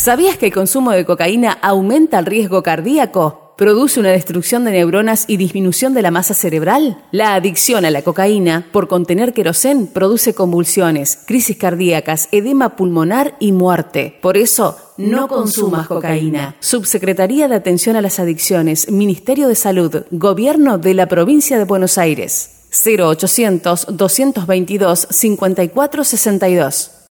¿Sabías que el consumo de cocaína aumenta el riesgo cardíaco? ¿Produce una destrucción de neuronas y disminución de la masa cerebral? La adicción a la cocaína, por contener querosén, produce convulsiones, crisis cardíacas, edema pulmonar y muerte. Por eso, no consumas cocaína. Subsecretaría de Atención a las Adicciones, Ministerio de Salud, Gobierno de la Provincia de Buenos Aires. 0800-222-5462.